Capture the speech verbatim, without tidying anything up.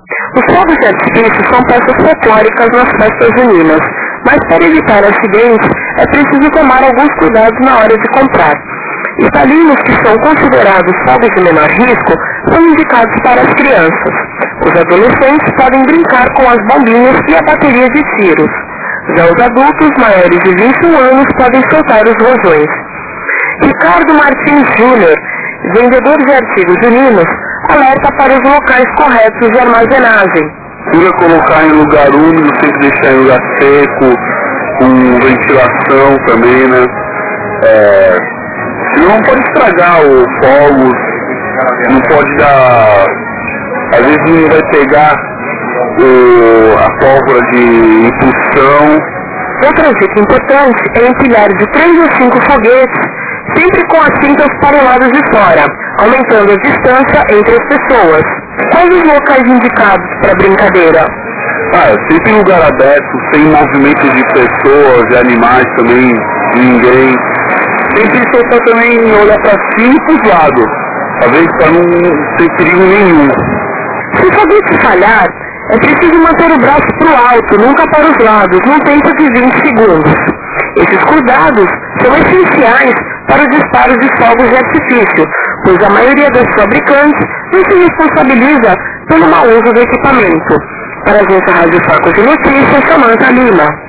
Os fogos de artifício são peças folclóricas nas festas juninas, mas para evitar acidentes é preciso tomar alguns cuidados na hora de comprar. Estalinos que são considerados fogos de menor risco são indicados para as crianças. Os adolescentes podem brincar com as bombinhas e a bateria de tiros. Já os adultos maiores de vinte e um anos podem soltar os rojões. Ricardo Martins Júnior, vendedor de artigos juninos, alerta para os locais corretos de armazenagem. Procura colocar em lugar úmido, sempre deixar em lugar seco, com ventilação também, né? É, senão pode estragar o fogo, não pode dar... Às vezes não vai pegar o, a pólvora de impulsão. Outra dica importante é empilhar de três a cinco foguetes, sempre com as cintas para o lado de fora, aumentando a distância entre as pessoas. Quais os locais indicados para a brincadeira? Ah, sempre em lugar aberto, sem movimento de pessoas, de animais também, de ninguém. Sempre tentar também olhar para cima e para os lados, talvez para não ter perigo nenhum. Se o foguete falhar, é preciso manter o braço para o alto, nunca para os lados, num tempo de vinte segundos. Esses cuidados são essenciais para os disparos de fogos de artifício, pois a maioria dos fabricantes não se responsabiliza pelo mau uso do equipamento. Para a agência Rádio Foco de Notícias, Samanta Lima.